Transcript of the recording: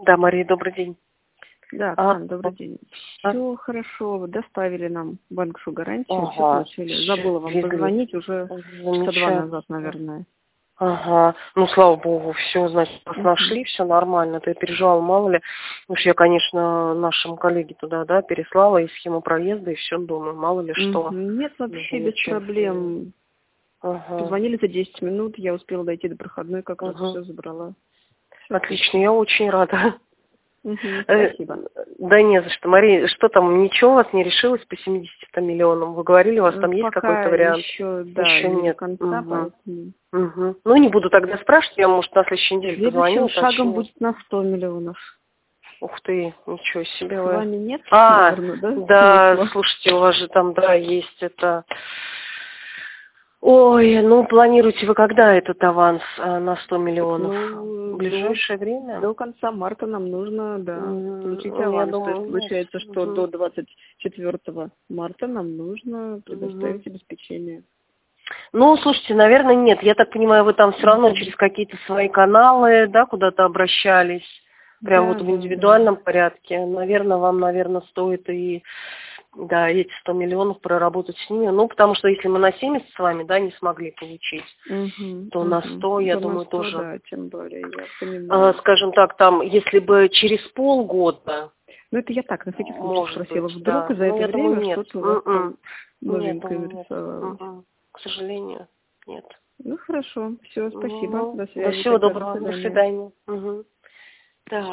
Да, Мария, добрый день. Да, А, Оксана, добрый день. Все хорошо, доставили нам банковскую гарантию, все ага, получили. Забыла вам везли. позвонить уже часа 2 назад, Замечательно. наверное. Ага, ну, слава богу, все, значит, вас Мгм. нашли, все нормально. Ты переживала, мало ли. Потому что я, конечно, нашим коллеге туда, да, переслала и схему проезда, и все, думаю, мало ли что. Нет, Ну, вообще без замечательно. проблем. Ага, Позвонили за 10 минут, я успела дойти до проходной, как раз ага. все забрала. Все Отлично, отлично. я очень рада. Э, Спасибо. Да не за что. Мария, что там, ничего у вас не решилось по 70 миллионам? Вы говорили, у вас там есть какой-то Пока вариант? еще, да, Еще не до нет. конца, Угу. поэтому... Угу. Ну, не буду тогда спрашивать, я, может, на следующей неделе позвоню, Следующим шагом уточню. будет на 100 миллионов. Ух ты, ничего себе С вы. вами нет, А, наверное, да, да, смысла? слушайте, у вас же там, да, есть это... Ой, ну, планируете вы когда этот аванс на 100 миллионов? В Ну, ближайшее время? до конца марта нам нужно, да, получить Я аванс. То есть думаю, нет. получается, что Мгм. до 24 марта нам нужно Мгм. предоставить обеспечение. Ну, слушайте, наверное, нет. Я так понимаю, вы там все равно через какие-то свои каналы, да, куда-то обращались, прям вот Да, в да, да. индивидуальном порядке. Наверное, вам, наверное, стоит и, да, эти 100 миллионов проработать с ними. Ну, потому что если мы на 70 с вами, да, не смогли получить, то на 100, я То на думаю, 100, тоже, да, тем более, я понимаю. скажем так, там, если бы через полгода, Ну, это я так, на всякий случай может быть, спросила. Вдруг да. за Ну, это я думаю, время нет. что-то у вас там Нет, новенькое думаю, нет. нарисовалось. К сожалению, нет. Ну, хорошо. Все, спасибо. Ну, До да, связи всего тогда. До доброго. До свидания. свидания. Угу. Да.